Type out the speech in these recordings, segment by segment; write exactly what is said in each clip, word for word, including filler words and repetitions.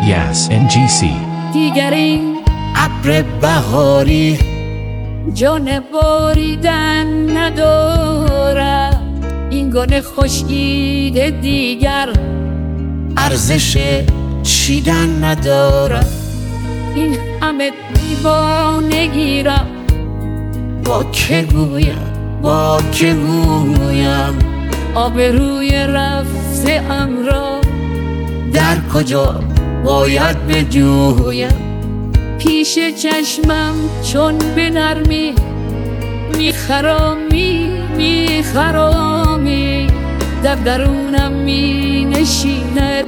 Yes ان جی سی. دیگر این ابر بهاری جان باریدن ندارد، این گونه خشکیده دیگر ارزش چیدن ندارد. این همه دیوانگی را با که گویم با که گویم آبروی رفته ام را در کجا باید بجویم. پیش چشمم چون به نرمی میخرامی میخرامی در درونم می نشیند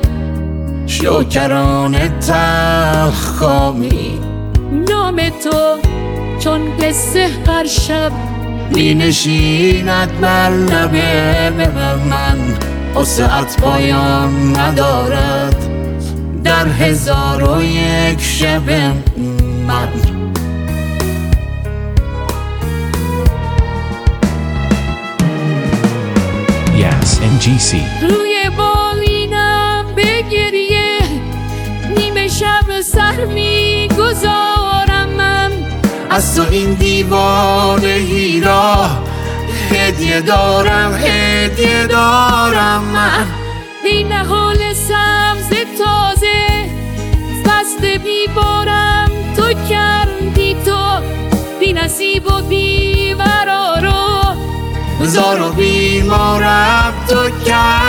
شکران تلخکامی. نام تو چون قصه هر شب می نشیند بر لب من، وسعت پایان ندارد در هزار و یک شب من. Yes ان جی سی. روی بالینم به گریه نیمه شب سر می گذارم من. از تو این دیوانگی را هدیه دارم هدیه دارم من. این نهال سبز تازه فصل بیبارم تو کردی، تو بی نصیب و بی قرار و زار و بیمارم تو کرد